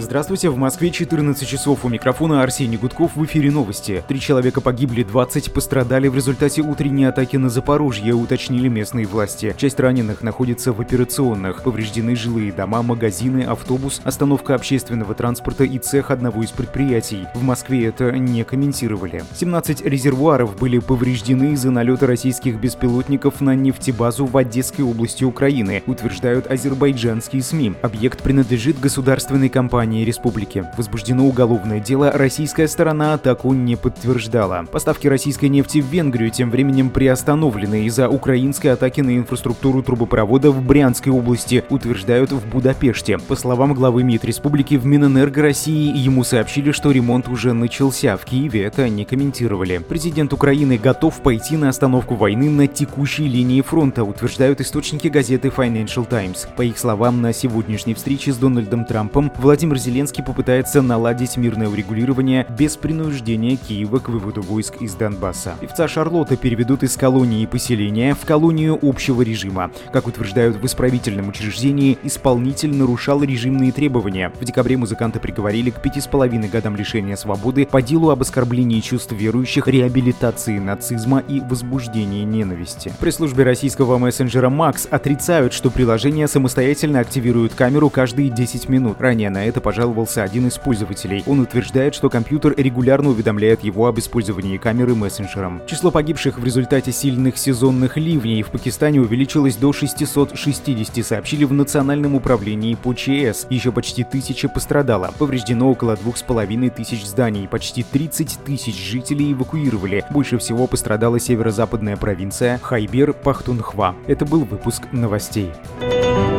Здравствуйте, в Москве 14 часов, у микрофона Арсений Гудков, в эфире новости. 3 человека погибли, 20 пострадали в результате утренней атаки на Запорожье, уточнили местные власти. Часть раненых находится в операционных. Повреждены жилые дома, магазины, автобус, остановка общественного транспорта и цех одного из предприятий. В Москве это не комментировали. 17 резервуаров были повреждены из-за налета российских беспилотников на нефтебазу в Одесской области Украины, утверждают азербайджанские СМИ. Объект принадлежит государственной компании республики. Возбуждено уголовное дело, российская сторона атаку не подтверждала. Поставки российской нефти в Венгрию тем временем приостановлены из-за украинской атаки на инфраструктуру трубопровода в Брянской области, утверждают в Будапеште. По словам главы МИД республики, в Минэнерго России ему сообщили, что ремонт уже начался. В Киеве это не комментировали. Президент Украины готов пойти на остановку войны на текущей линии фронта, утверждают источники газеты Financial Times. По их словам, на сегодняшней встрече с Дональдом Трампом Владимир Зеленский попытается наладить мирное урегулирование без принуждения Киева к выводу войск из Донбасса. Певца Шарлотта переведут из колонии поселения в колонию общего режима. Как утверждают в исправительном учреждении, исполнитель нарушал режимные требования. В декабре музыканта приговорили к 5,5 годам лишения свободы по делу об оскорблении чувств верующих, реабилитации нацизма и возбуждении ненависти. В пресс-службе российского мессенджера Max отрицают, что приложение самостоятельно активирует камеру каждые 10 минут. Ранее на это пожаловался один из пользователей. Он утверждает, что компьютер регулярно уведомляет его об использовании камеры мессенджером. Число погибших в результате сильных сезонных ливней в Пакистане увеличилось до 660, сообщили в Национальном управлении по ЧС. Еще почти 1000 пострадало. Повреждено около 2500 зданий. Почти 30 тысяч жителей эвакуировали. Больше всего пострадала северо-западная провинция Хайбер-Пахтунхва. Это был выпуск новостей.